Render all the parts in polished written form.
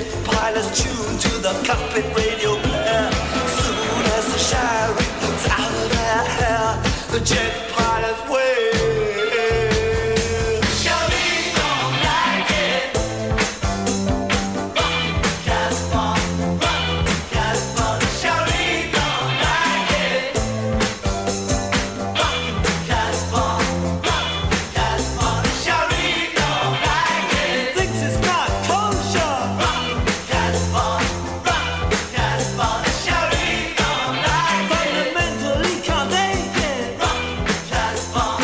pilots tuned to the cockpit radio player. Soon as the shy ripples out of their hair, the jet pilots wail. Shawty don't like it. Rockin' Casbah, Shawty don't like it. Rockin' Casbah, Shawty don't like it. Thinks it's not kosher. Rockin' Casbah, Shawty don't like it. Fundamentally can't take it. Rockin' Casbah,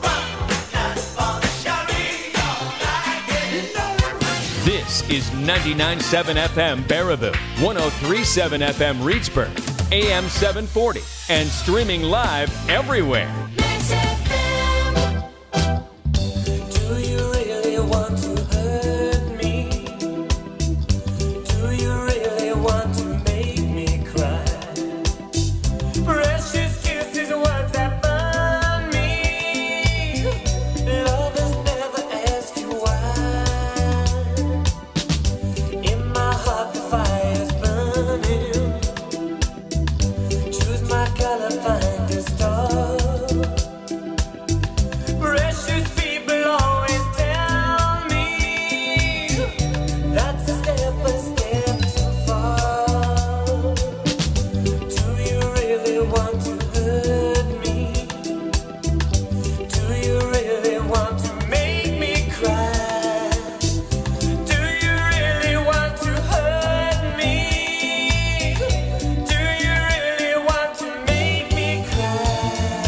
Shawty don't like it. This is 99.7 FM Baraboo, 103.7 FM Reedsburg, AM 740, and streaming live everywhere. Do you really want to hurt me? Do you really want to make me cry? Precious kisses, words that burn me. Lovers never ask you why. In my heart the fire's burning. Choose my color, find a star. Precious people always tell me that's a step too far. Do you really want to hurt me? Do you really want to make me cry? Do you really want to hurt me? Do you really want to make me cry?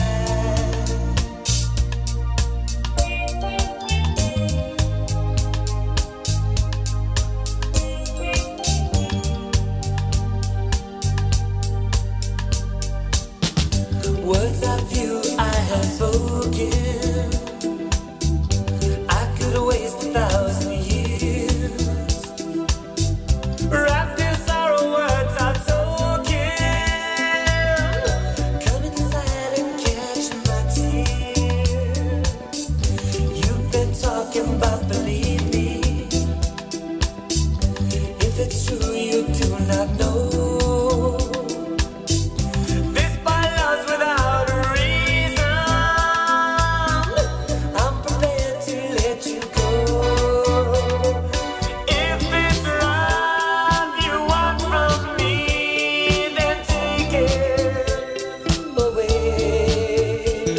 Words of you I have spoken, I could waste 1,000 years. Wrapped in sorrow, words are token. Come inside and catch my tears. You've been talking about believe me. If it's true, you do not know. This by love's without a reason. I'm prepared to let you go. If it's love you want from me, then take it away.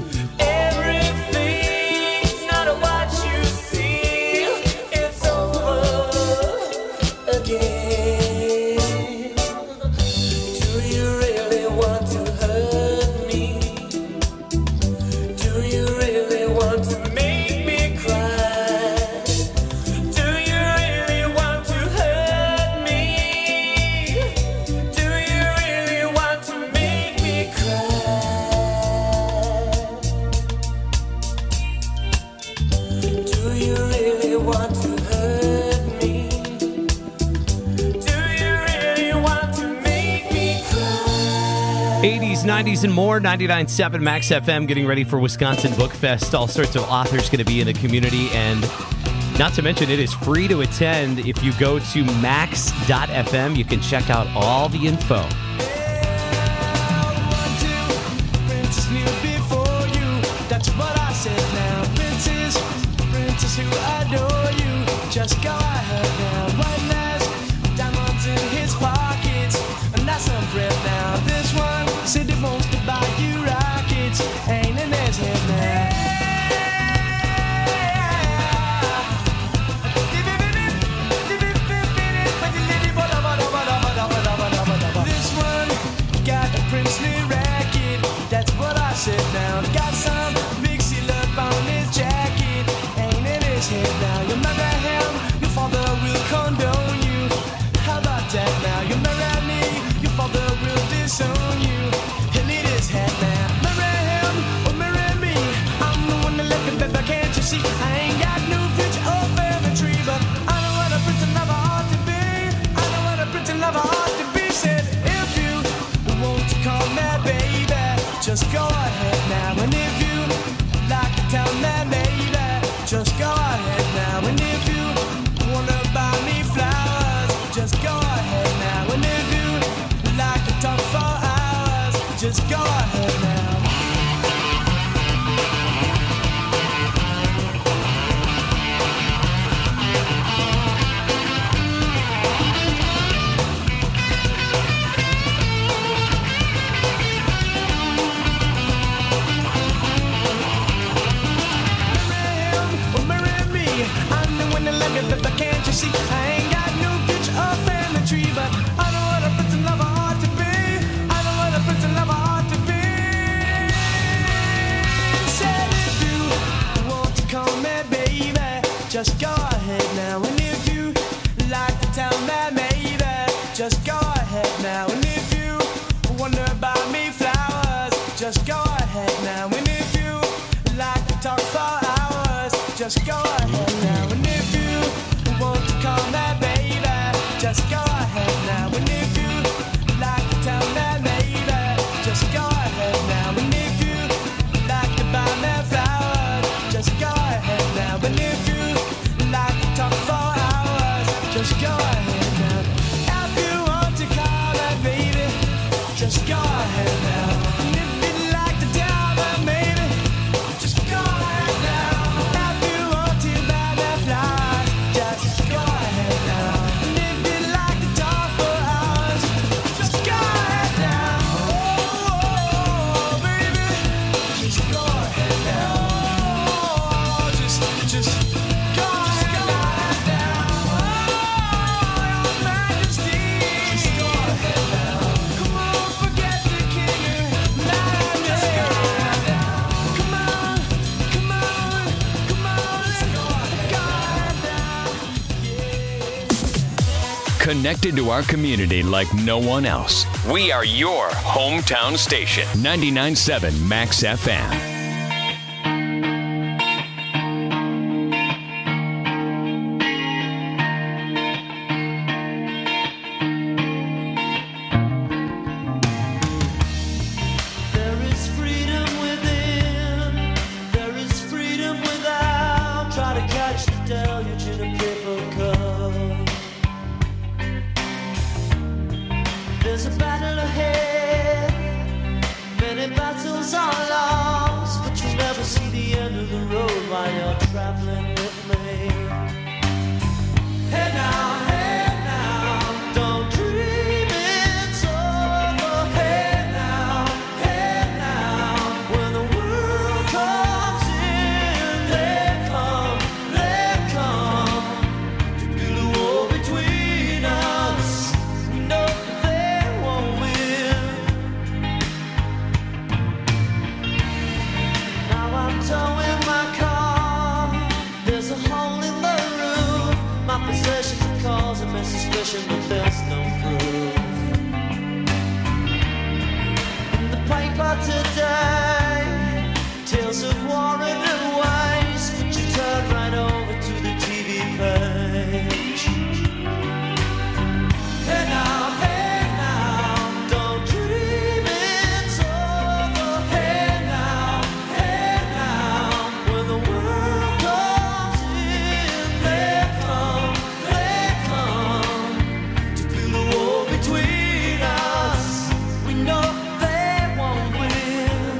Everything's not what you see. It's over again. Do you really want to hurt me? Do you really want to make me cry? Do you really want to hurt me? Do you really want to make me cry? Do you really want to hurt me? Do you really want to make me cry? 80s, 90s, and more. 99.7 Max FM getting ready for Wisconsin Book Fest. All sorts of authors going to be in the community. And not to mention, it is free to attend. If you go to max.fm, you can check out all the info. Princess knew before you. That's what I said now. Princess who adore you. Just go ahead now. One last diamonds in his pockets, and that's some breath now. This one said he wants to buy you rockets. Ain't in his head now. This one town there, maybe just go ahead now. And if you wonder about me flowers, just go ahead now. And if you like to talk for hours, just go ahead now. And if you want to come there, baby, just go ahead now. And if you like to tell me, maybe just go ahead now. And if you like to buy me flowers, just go ahead now. And if you like to talk for hours, just go ahead now. If you want to call me, baby, just go ahead now. And if you like to tell me, maybe just go ahead now. If you want to buy me flowers, just go ahead now. And if you like to talk for hours, just go ahead now. Oh, baby, just go ahead now. Oh, just go ahead now. Oh, Your Majesty, just go ahead now. Come on, forget the king and majesty. Come on, let's go ahead now. Yeah. Connected to our community like no one else. We are your hometown station. 99.7 Max FM. There is freedom within, there is freedom without. Try to catch the deluge in a paper cup. There's a battle ahead, many battles are lost, but you never see the end of the road while you're traveling with me. Hey now, don't dream it's over. Hey now, when the world comes in, they come to build a wall between us. We know they won't win. Now I'm towing my car. There's a hole in the roof. My possessions are causing me suspicion, but there's no proof. In the paper today, tales of war and waste, but you turn right over to the TV page. Hey now, don't dream it's over. Hey now, when the world comes in, they come to build a wall between us. We know they won't win.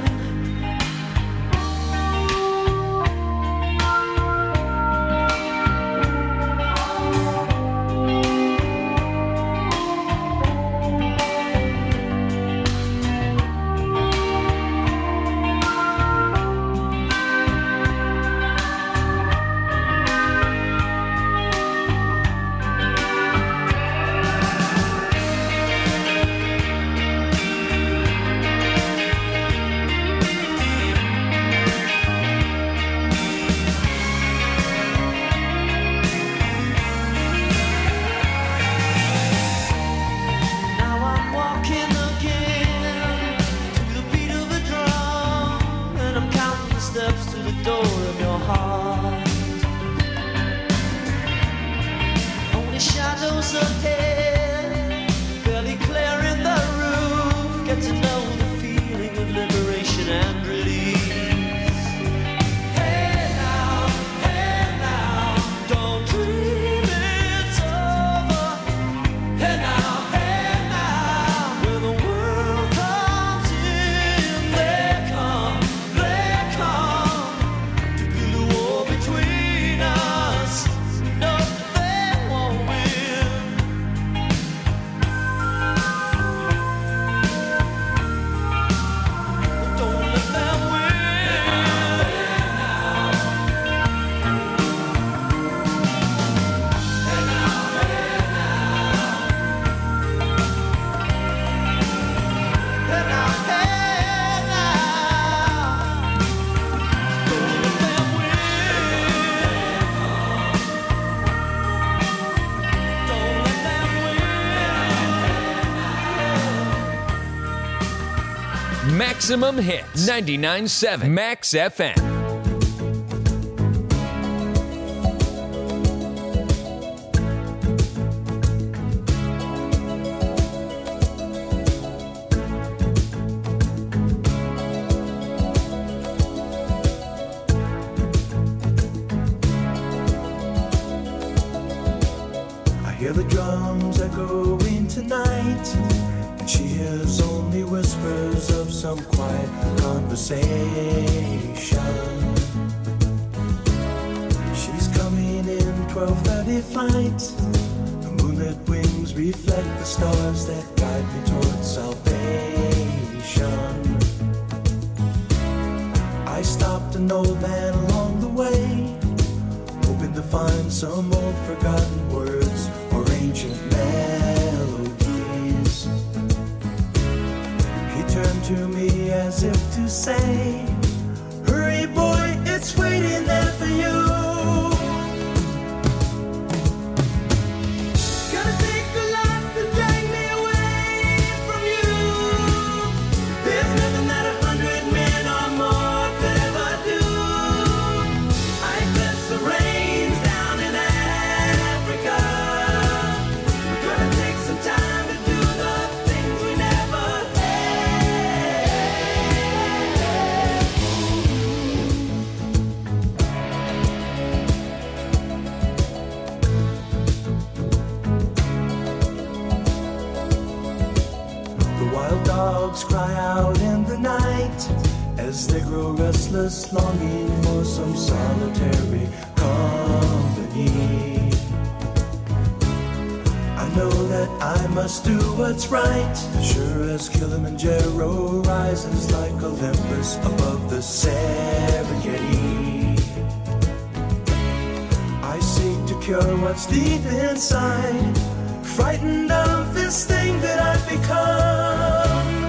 Maximum hits. 99.7 Max FM. Hear the drums echoing tonight, and she hears only whispers of some quiet conversation. She's coming in 12:30 flight. The moonlit wings reflect the stars that guide me towards salvation. I stopped an old man along the way, hoping to find some old forgotten words or ancient melodies. He turned to me as if to say, hurry boy, it's waiting there for you. Gonna take a lot to drag me away from you. There's nothing that 100 men or more could ever do. I bless the rains down in Africa. We're gonna take some time to do the things we never The wild dogs cry out in the night as they grow restless, longing for some solitary company. I know that I must do what's right, sure as Kilimanjaro rises like Olympus above the Serengeti. I seek to cure what's deep inside, frightened of this thing that I've become.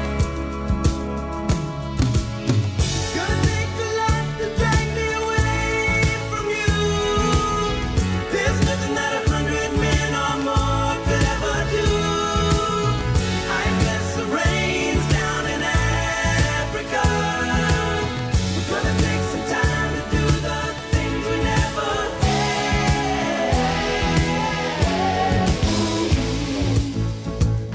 Gonna take a lot to drag me away from you. There's nothing that 100 men or more could ever do. I bless the rains down in Africa. We're gonna take some time to do the things we never had.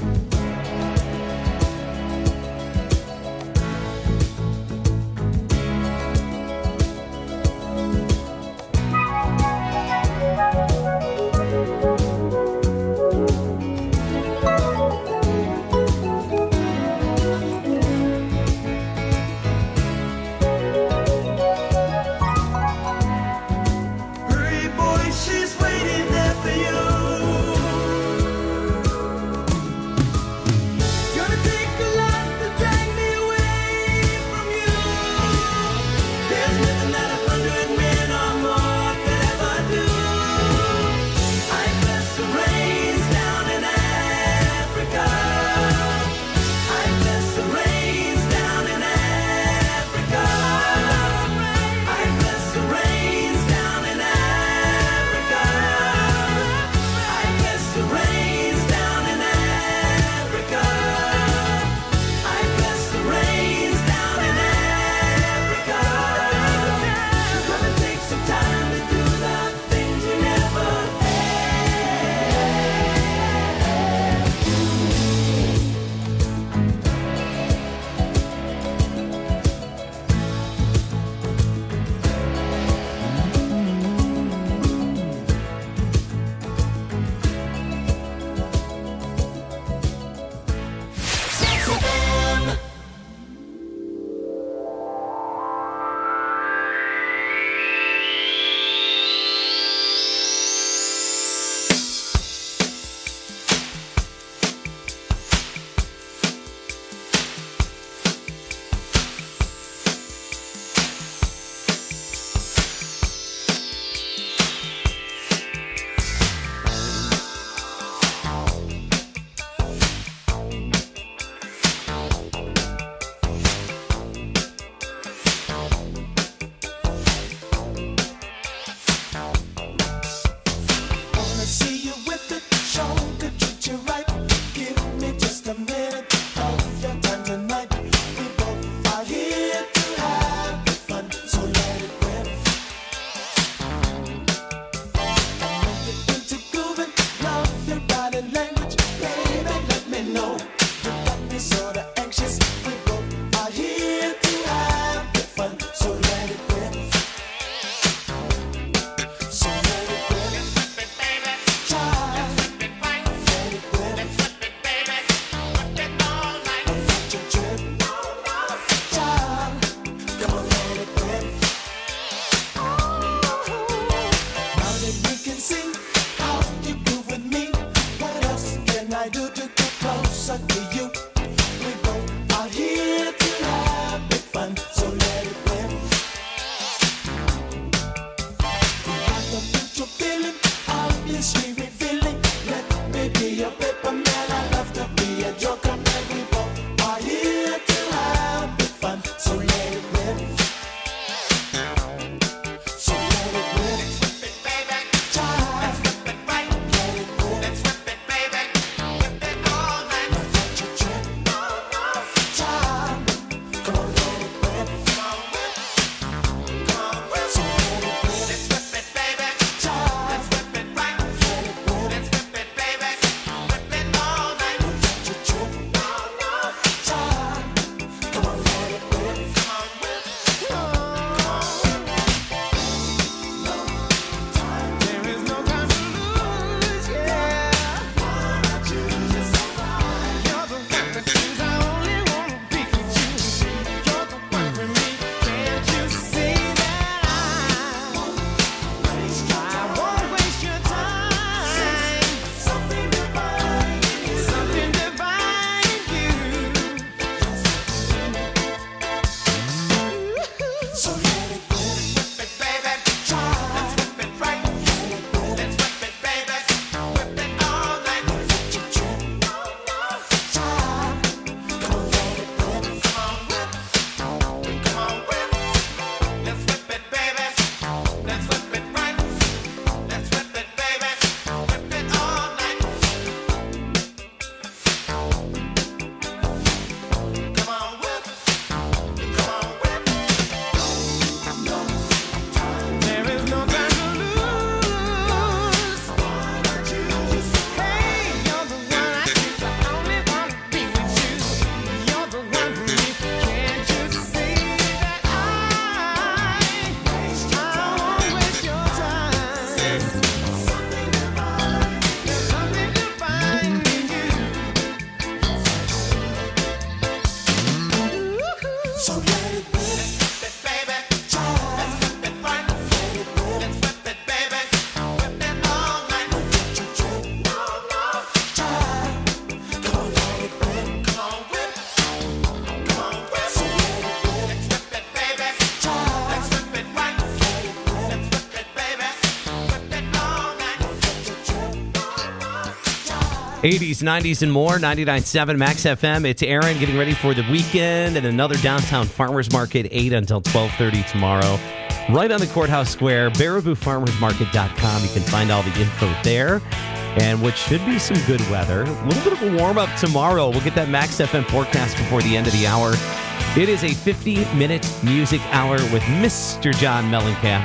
80s, 90s, and more. 99.7 Max FM. It's Aaron getting ready for the weekend and another downtown farmers market, 8 until 12:30 tomorrow. Right on the Courthouse Square, BarabooFarmersMarket.com. You can find all the info there. And what should be some good weather. A little bit of a warm-up tomorrow. We'll get that Max FM forecast before the end of the hour. It is a 50-minute music hour with Mr. John Mellencamp.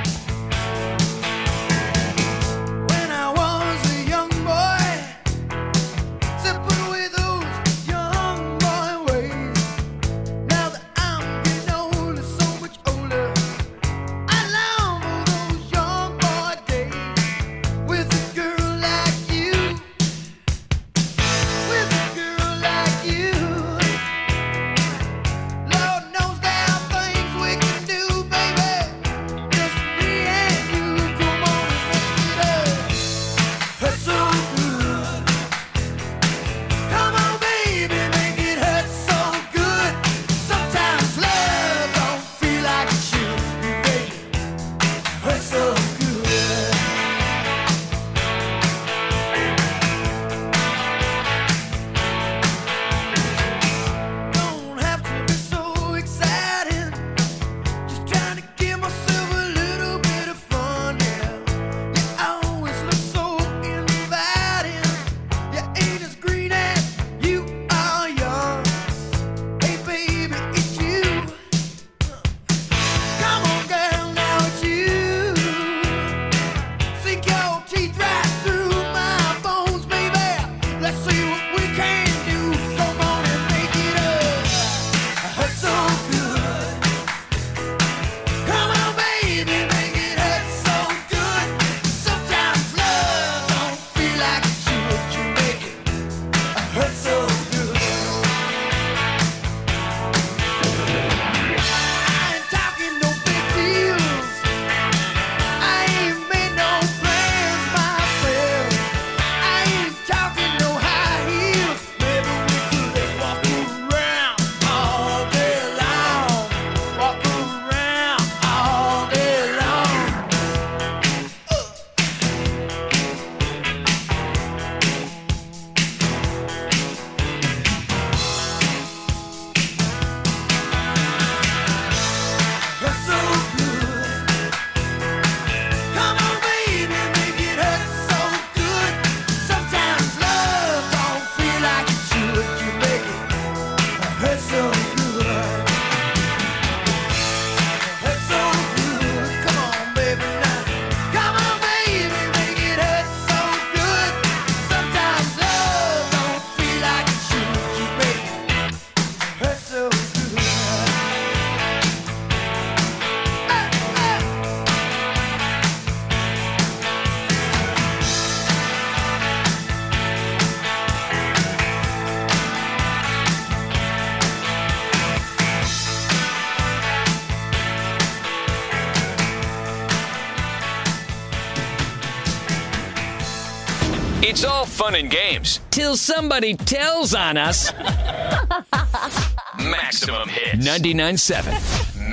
It's all fun and games. Till somebody tells on us. Maximum Hits. 99.7.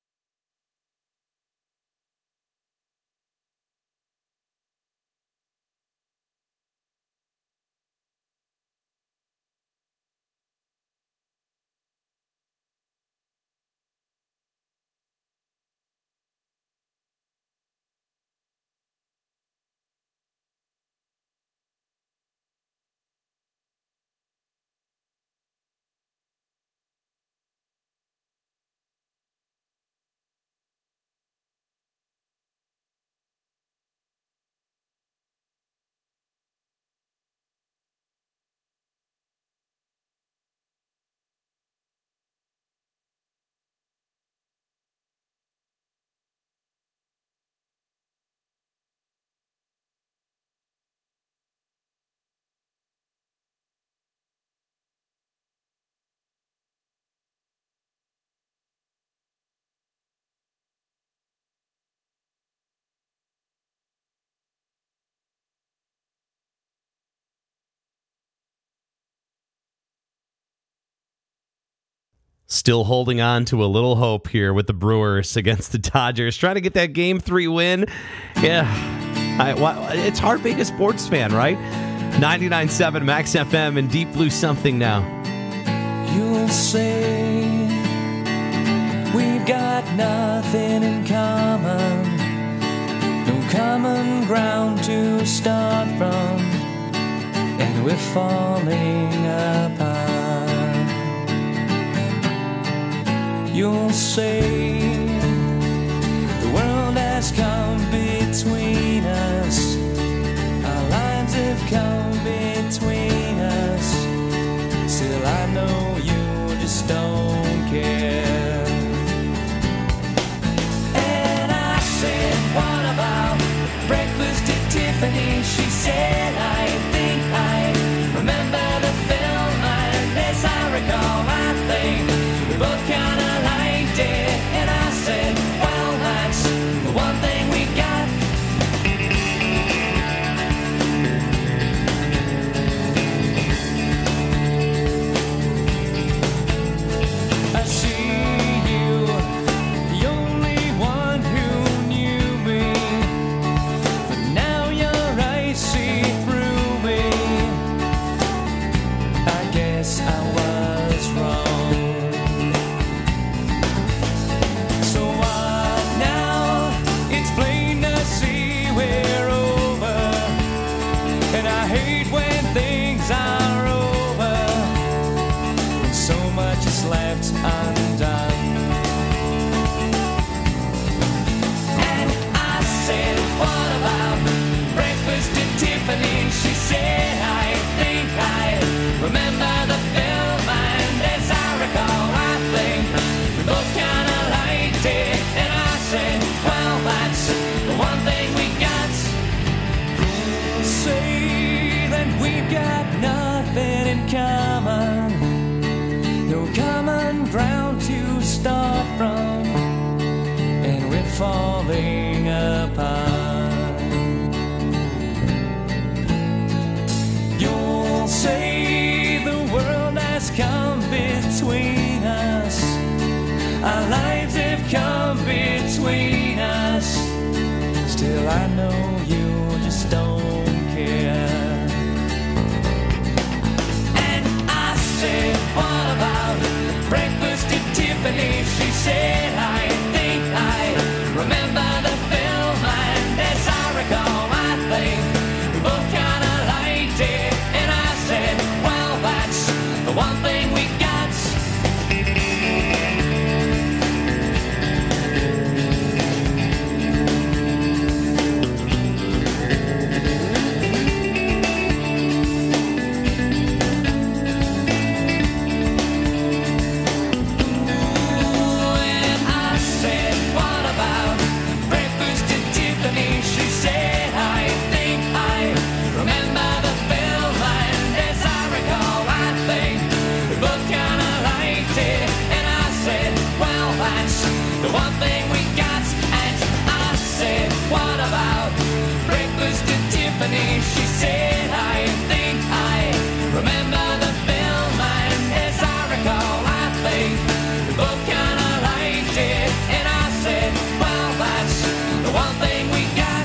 Still holding on to a little hope here with the Brewers against the Dodgers, trying to get that Game 3 win. Yeah, it's hard being a sports fan, right? 99.7 Max FM and Deep Blue Something Now. You'll say we've got nothing in common, no common ground to start from, and we're falling apart. You'll say the world has come between us, our lives have come between us, still I know you just don't care. And I said, what about breakfast at Tiffany? She said, I think I remember the film, and as I recall, I think we both kinda liked it. And I said, well, that's the one thing we got. I see you, the only one who knew me, but now your eyes see through me. I guess I was wrong. So what now? It's plain to see we're over, and I hate when things are over, when so much is left undone. And I said, what about breakfast at Tiffany? She said, I think I remember the film, and as I recall, I think we both kinda liked it. And I said, well, that's the one thing we got. Say that we've got nothing in common, no common ground to start from, and we're falling apart. You'll say the world has come between us, our lives have come between us, still I know you just don't care. And I said, what about breakfast at Tiffany? She said, I think I remember the film, and as I recall, I think we both kinda liked it. And I said, well, that's the one thing we got. And I said, what about breakfast at Tiffany? She said, I think I remember the film, and as I recall, I think we both kinda liked it. And I said, well, that's the one thing we got. And I said, what about breakfast at Tiffany? She said, I think I remember the film, and as I recall, I think we both kinda liked it. And I said, well, that's the one thing we got.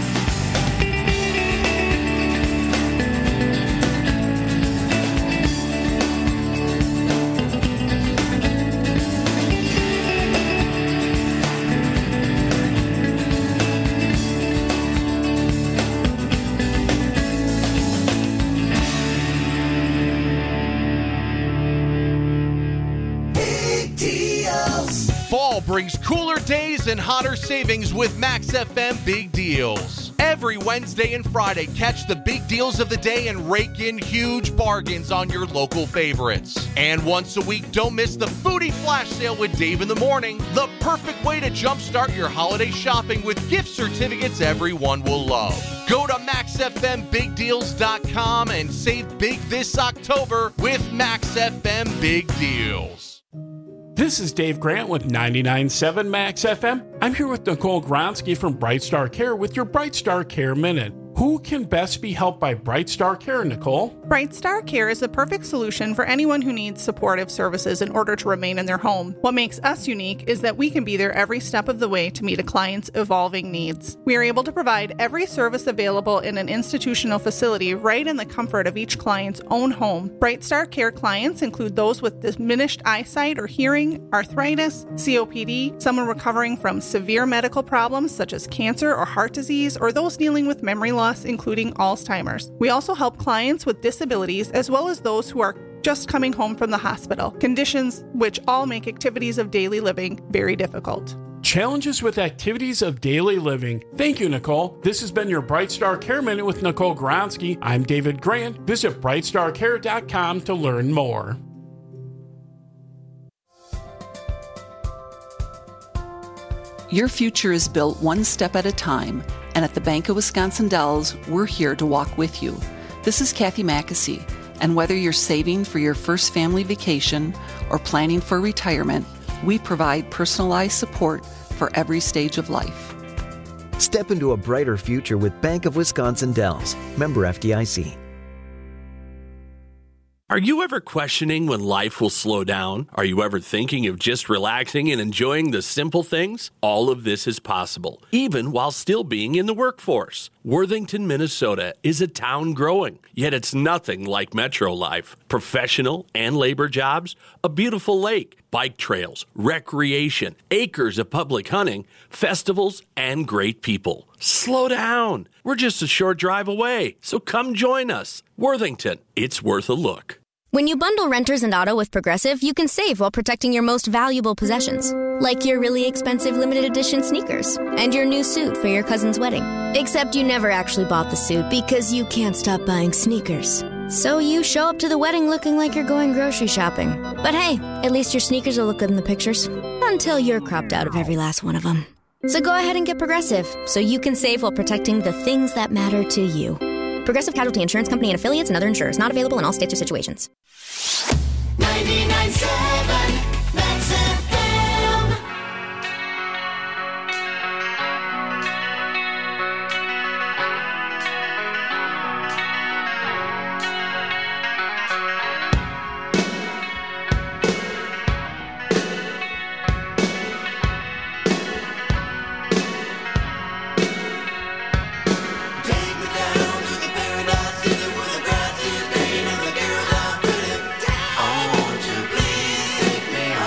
Fall brings cooler days and hotter savings with Max FM Big Deals. Every Wednesday and Friday, catch the big deals of the day and rake in huge bargains on your local favorites. And once a week, don't miss the Foodie Flash Sale with Dave in the Morning, the perfect way to jumpstart your holiday shopping with gift certificates everyone will love. Go to MaxFMBigDeals.com and save big this October with Max FM Big Deals. This is Dave Grant with 99.7 Max FM. I'm here with Nicole Gronsky from Bright Star Care with your Bright Star Care Minute. Who can best be helped by Bright Star Care, Nicole? Bright Star Care is the perfect solution for anyone who needs supportive services in order to remain in their home. What makes us unique is that we can be there every step of the way to meet a client's evolving needs. We are able to provide every service available in an institutional facility right in the comfort of each client's own home. Bright Star Care clients include those with diminished eyesight or hearing, arthritis, COPD, someone recovering from severe medical problems such as cancer or heart disease, or those dealing with memory loss, including Alzheimer's. We also help clients with disabilities as well as those who are just coming home from the hospital, conditions which all make activities of daily living very difficult. Challenges with activities of daily living. Thank you, Nicole. This has been your Bright Star Care Minute with Nicole Gronsky. I'm David Grant. Visit brightstarcare.com to learn more. Your future is built one step at a time, and at the Bank of Wisconsin Dells, we're here to walk with you. This is Kathy Mackesy, and whether you're saving for your first family vacation or planning for retirement, we provide personalized support for every stage of life. Step into a brighter future with Bank of Wisconsin Dells. Member FDIC. Are you ever questioning when life will slow down? Are you ever thinking of just relaxing and enjoying the simple things? All of this is possible, even while still being in the workforce. Worthington, Minnesota is a town growing, yet it's nothing like metro life. Professional and labor jobs, a beautiful lake, bike trails, recreation, acres of public hunting, festivals, and great people. Slow down. We're just a short drive away, so come join us. Worthington, it's worth a look. When you bundle renters and auto with Progressive, you can save while protecting your most valuable possessions. Like your really expensive limited edition sneakers and your new suit for your cousin's wedding. Except you never actually bought the suit because you can't stop buying sneakers. So you show up to the wedding looking like you're going grocery shopping. But hey, at least your sneakers will look good in the pictures. Until you're cropped out of every last one of them. So go ahead and get Progressive so you can save while protecting the things that matter to you. Progressive Casualty Insurance Company and affiliates and other insurers. Not available in all states or situations. 99.7 Max FM. Take me down to the paradise city where the grass is green and the girls are pretty. I want you, please take me home.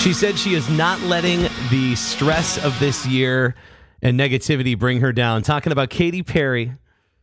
She said she is not letting the stress of this year and negativity bring her down. Talking about Katy Perry.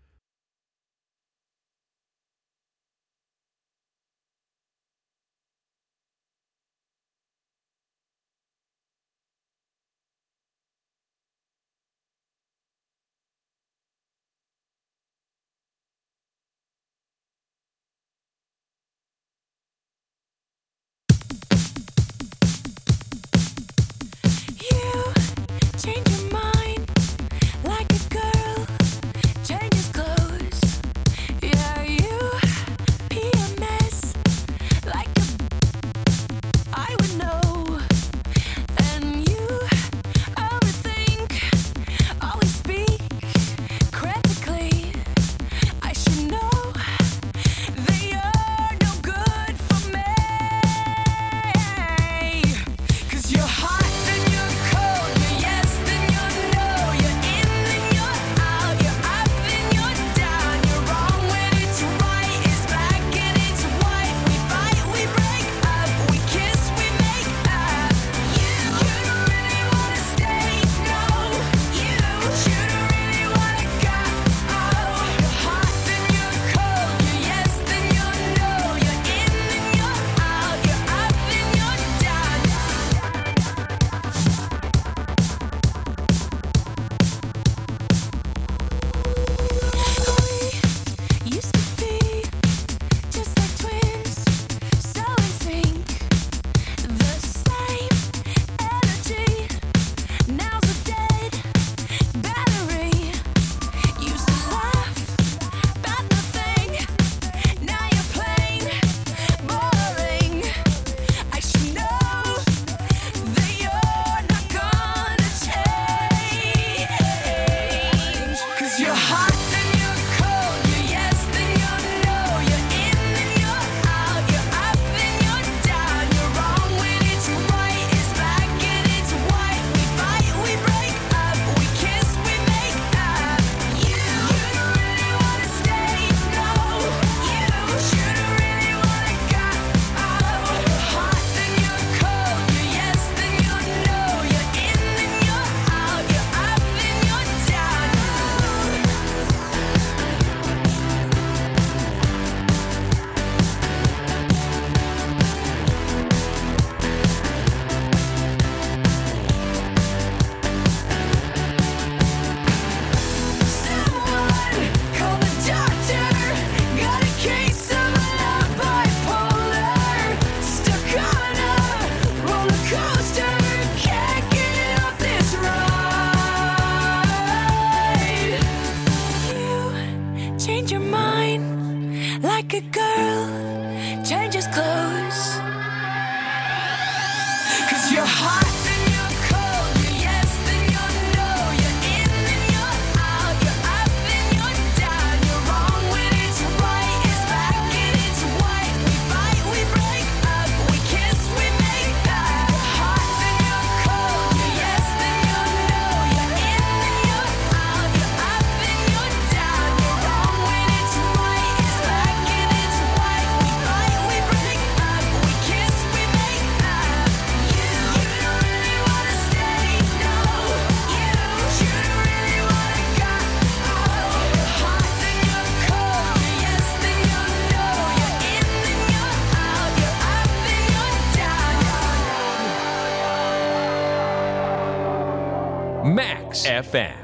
Max FM.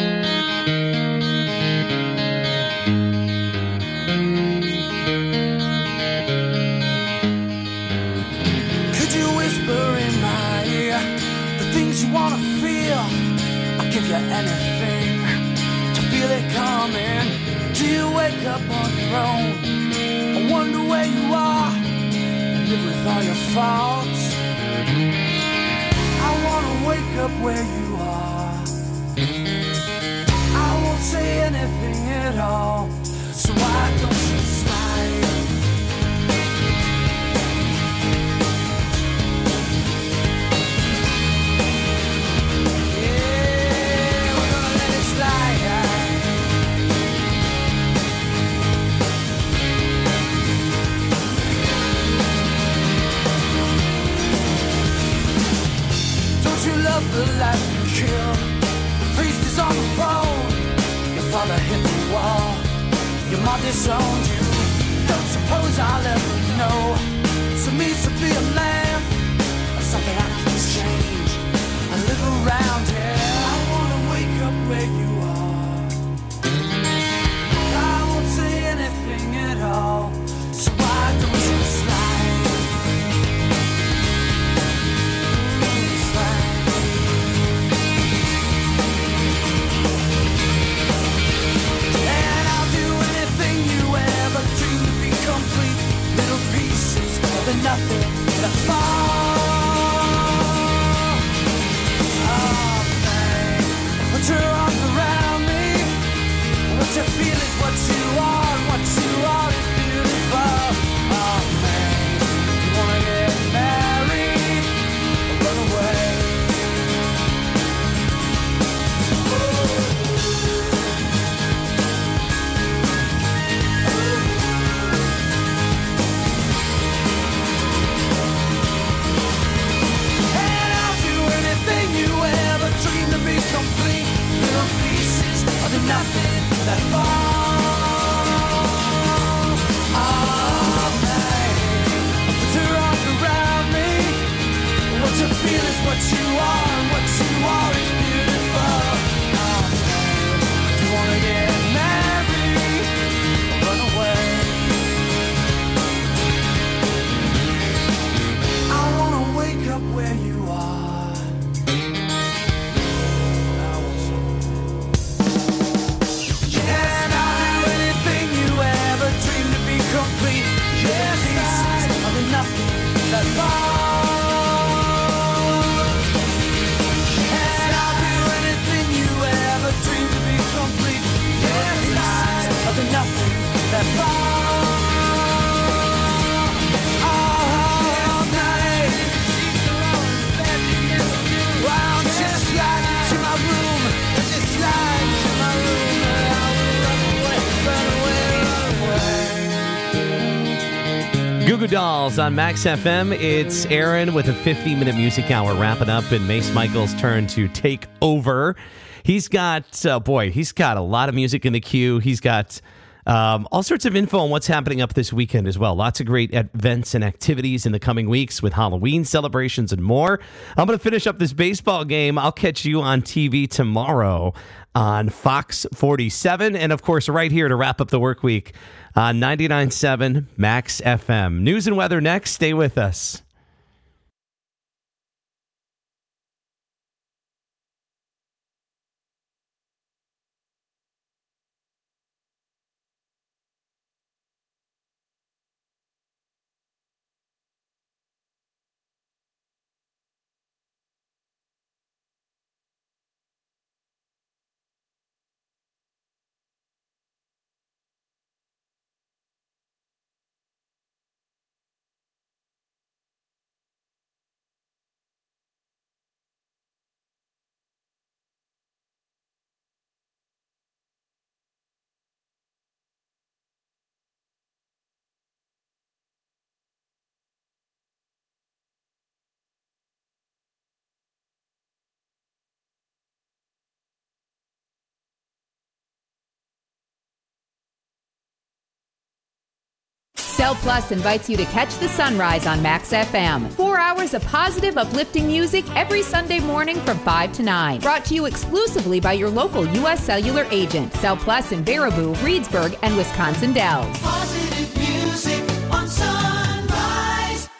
Could you whisper in my ear the things you wanna feel? I'll give you anything to feel it coming. Do you wake up on your own? I wonder where you are and live with all your faults. I wanna wake up where you are. I won't say anything at all, so why don't you slide? Yeah, we're gonna let it slide. love the life you killed. The priest is on the throne. Your father hit the wall. Your mom disowned you. Don't suppose I'll ever know. So means to be a man, or something I can change. I live around here. I wanna wake up where you are. I won't say anything at all. So why don't you slide? Slide. And I'll do anything you ever dreamed to be complete. Little pieces of the nothing that fall. Oh man, put your arms around me. What you feel is what you are, and what you are is beautiful. Oh man, you wanna get married or run away? And I'll do anything you ever dreamed to be complete. Little pieces of the nothing that fall. Oh man, put your arms around me. What you feel is what you are, and what you are is beautiful. Oh man, do you wanna get married or run away? I wanna wake up where you are. Yes, I'll do anything you ever dreamed to be complete. Yes, pieces of the nothing that fall. Yes, I'll do anything you ever dreamed to be complete. Yes, pieces of the nothing that fall. Oh, night. Why don't you slide into my room? Just slide into my room. I will run away, run away, run away. Goo Goo Dolls on Max FM. It's Aaron with a 50-minute music hour wrapping up, and Mace Michael's turn to take over. He's got, he's got a lot of music in the queue. He's got all sorts of info on what's happening up this weekend as well. Lots of great events and activities in the coming weeks with Halloween celebrations and more. I'm going to finish up this baseball game. I'll catch you on TV tomorrow on Fox 47. And, of course, right here to wrap up the work week on 99.7 Max FM. News and weather next. Stay with us. Cell Plus invites you to catch the sunrise on Max FM. 4 hours of positive, uplifting music every Sunday morning from 5 to 9. Brought to you exclusively by your local U.S. Cellular agent. Cell Plus in Baraboo, Reedsburg, and Wisconsin Dells. Positive music on Sunrise.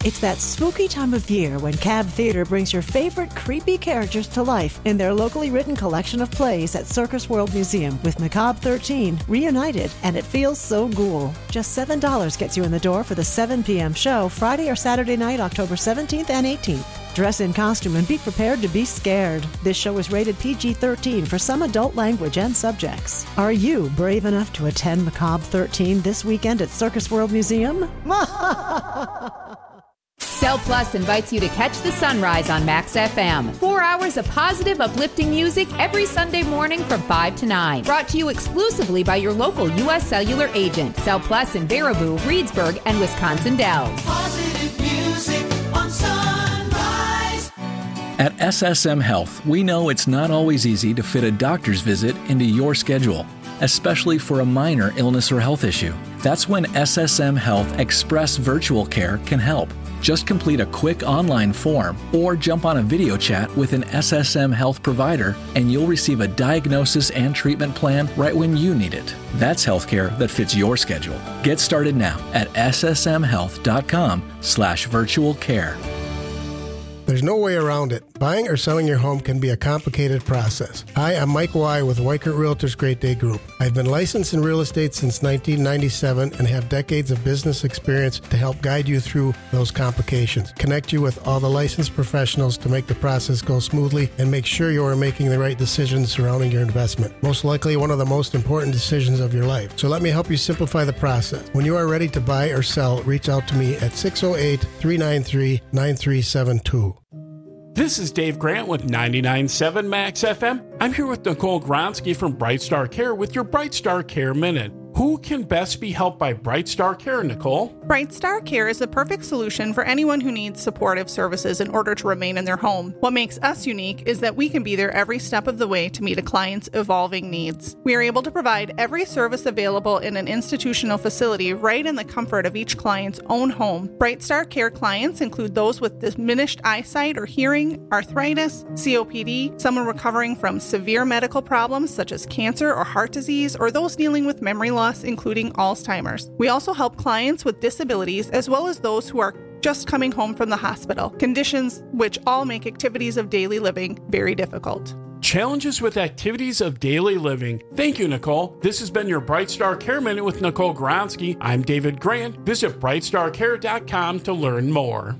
It's that spooky time of year when Cab Theater brings your favorite creepy characters to life in their locally written collection of plays at Circus World Museum with Macabre 13 reunited, and it feels so ghoul. Just $7 gets you in the door for the 7 p.m. show Friday or Saturday night, October 17th and 18th. Dress in costume and be prepared to be scared. This show is rated PG-13 for some adult language and subjects. Are you brave enough to attend Macabre 13 this weekend at Circus World Museum? Cell Plus invites you to catch the sunrise on Max FM. 4 hours of positive, uplifting music every Sunday morning from 5 to 9. Brought to you exclusively by your local U.S. Cellular agent. Cell Plus in Baraboo, Reedsburg, and Wisconsin Dells. Positive music on Sunrise. At SSM Health, we know it's not always easy to fit a doctor's visit into your schedule, especially for a minor illness or health issue. That's when SSM Health Express Virtual Care can help. Just complete a quick online form or jump on a video chat with an SSM Health provider and you'll receive a diagnosis and treatment plan right when you need it. That's healthcare that fits your schedule. Get started now at ssmhealth.com/virtual care. There's no way around it. Buying or selling your home can be a complicated process. Hi, I'm Mike Y. with Weichert Realtors Great Day Group. I've been licensed in real estate since 1997 and have decades of business experience to help guide you through those complications, connect you with all the licensed professionals to make the process go smoothly, and make sure you are making the right decisions surrounding your investment. Most likely one of the most important decisions of your life. So let me help you simplify the process. When you are ready to buy or sell, reach out to me at 608-393-9372. This is Dave Grant with 99.7 Max FM. I'm here with Nicole Gronsky from Bright Star Care with your Bright Star Care Minute. Who can best be helped by Bright Star Care, Nicole? Bright Star Care is the perfect solution for anyone who needs supportive services in order to remain in their home. What makes us unique is that we can be there every step of the way to meet a client's evolving needs. We are able to provide every service available in an institutional facility right in the comfort of each client's own home. Bright Star Care clients include those with diminished eyesight or hearing, arthritis, COPD, someone recovering from severe medical problems such as cancer or heart disease, or those dealing with memory loss, including Alzheimer's. We also help clients with disabilities as well as those who are just coming home from the hospital, conditions which all make activities of daily living very difficult. Challenges with activities of daily living. Thank you, Nicole. This has been your Bright Star Care Minute with Nicole Gronsky. I'm David Grant. Visit brightstarcare.com to learn more.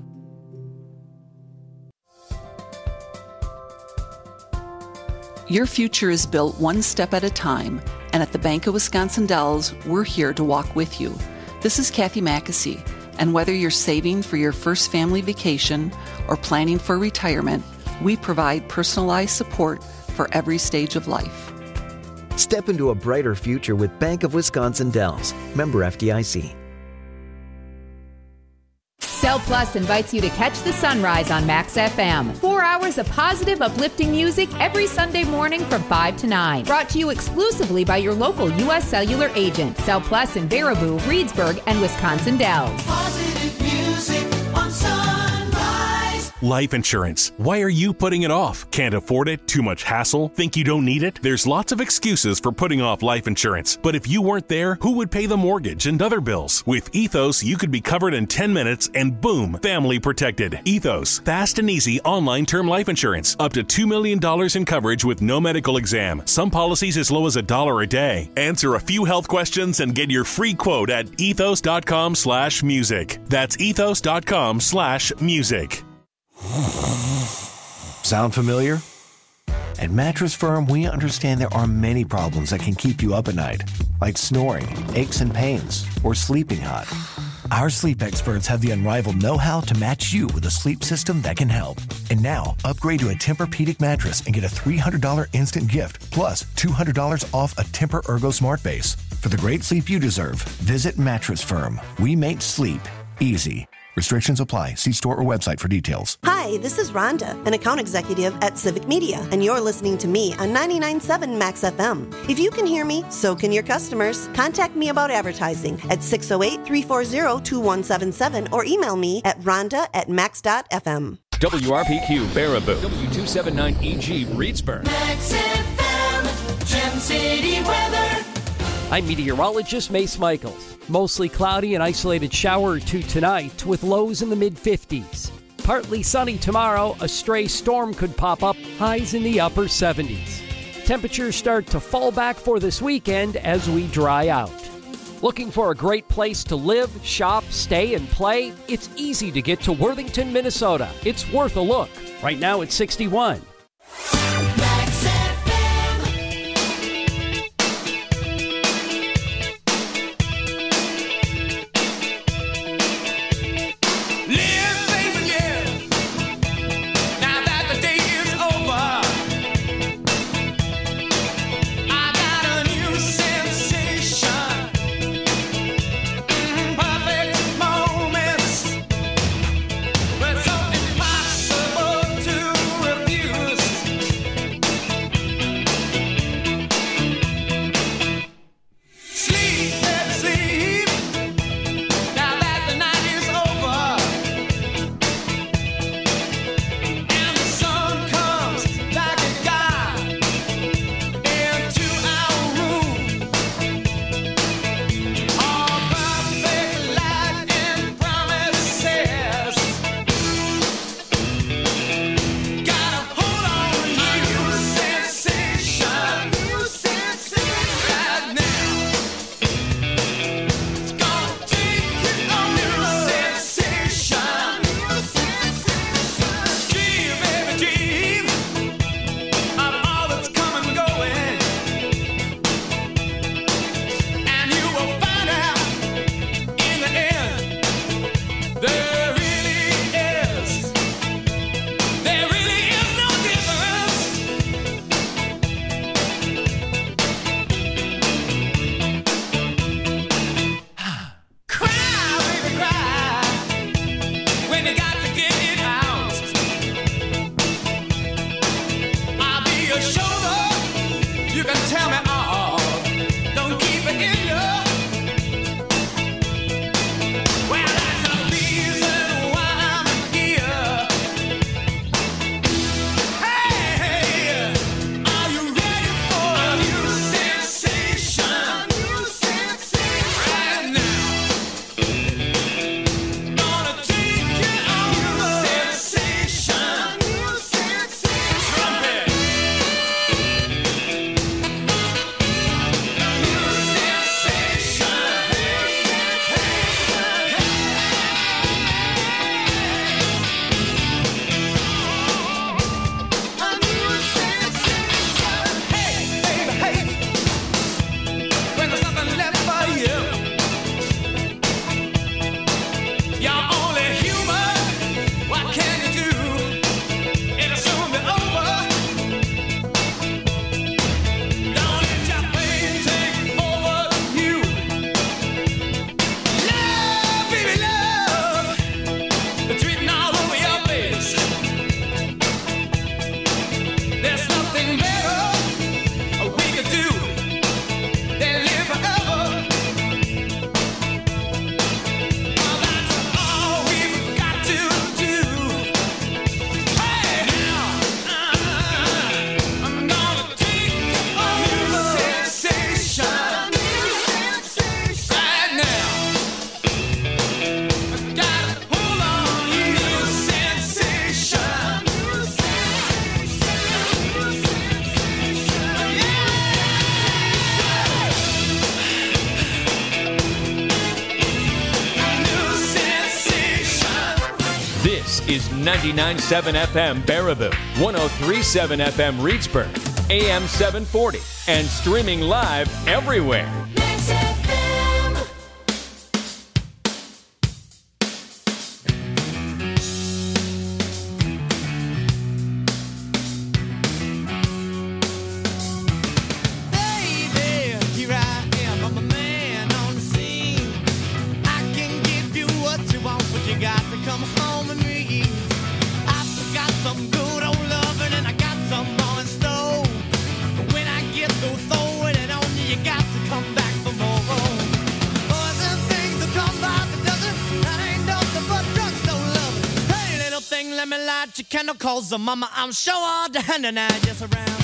Your future is built one step at a time, and at the Bank of Wisconsin Dells, we're here to walk with you. This is Kathy Mackesy, and whether you're saving for your first family vacation or planning for retirement, we provide personalized support for every stage of life. Step into a brighter future with Bank of Wisconsin Dells. Member FDIC. Cell Plus invites you to catch the sunrise on Max FM. 4 hours of positive, uplifting music every Sunday morning from 5 to 9. Brought to you exclusively by your local U.S. Cellular agent. Cell Plus in Baraboo, Reedsburg, and Wisconsin Dells. Positive music on Sunrise. Life insurance. Why are you putting it off? Can't afford it? Too much hassle? Think you don't need it? There's lots of excuses for putting off life insurance. But if you weren't there, who would pay the mortgage and other bills? With Ethos, you could be covered in 10 minutes and boom, family protected. Ethos, fast and easy online term life insurance. Up to $2 million in coverage with no medical exam. Some policies as low as $1 a day. Answer a few health questions and get your free quote at ethos.com/music. That's ethos.com/music. Sound familiar? At Mattress Firm, we understand there are many problems that can keep you up at night, like snoring, aches and pains, or sleeping hot. Our sleep experts have the unrivaled know-how to match you with a sleep system that can help. And now, upgrade to a Tempur-Pedic mattress and get a $300 instant gift, plus $200 off a Tempur-Ergo Smart Base. For the great sleep you deserve, visit Mattress Firm. We make sleep easy. Restrictions apply. See store or website for details. Hi, this is Rhonda, an account executive at Civic Media, and you're listening to me on 99.7 Max FM. If you can hear me, so can your customers. Contact me about advertising at 608-340-2177 or email me at rhonda@max.fm. WRPQ Baraboo, W279EG Reedsburg. Max FM, Gem City weather. I'm meteorologist Mace Michaels. Mostly cloudy, an isolated shower or two tonight with lows in the mid-50s. Partly sunny tomorrow, a stray storm could pop up, highs in the upper 70s. Temperatures start to fall back for this weekend as we dry out. Looking for a great place to live, shop, stay, and play? It's easy to get to Worthington, Minnesota. It's worth a look. Right now it's 61. Is 99.7 FM Baraboo, 103.7 FM Reedsburg, AM 740, and streaming live everywhere. Candle calls the mama, I'm sure all the hand and I just around.